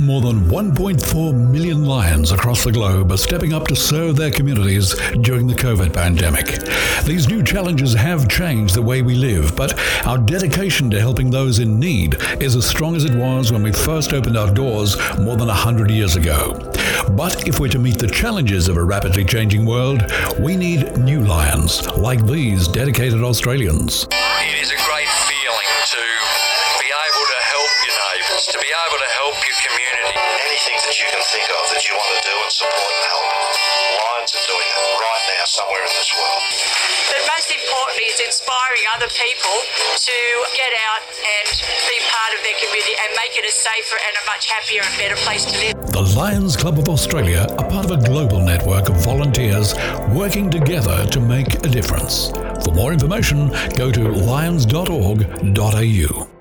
More than 1.4 million lions across the globe are stepping up to serve their communities during the COVID pandemic. These new challenges have changed the way we live, but our dedication to helping those in need is as strong as it was when we first opened our doors more than 100 years ago. But if we're to meet the challenges of a rapidly changing world, we need new lions like these dedicated Australians. It is a great feeling to be able to help your neighbours, to be able to help your community. Anything that you can think of that you want to do and support and help, Lions are doing it right now somewhere in this world. But most importantly, it's inspiring other people to get out and be part of their community and make it a safer and a much happier and better place to live. The Lions Club of Australia are part of a global network of volunteers working together to make a difference. For more information, go to lions.org.au.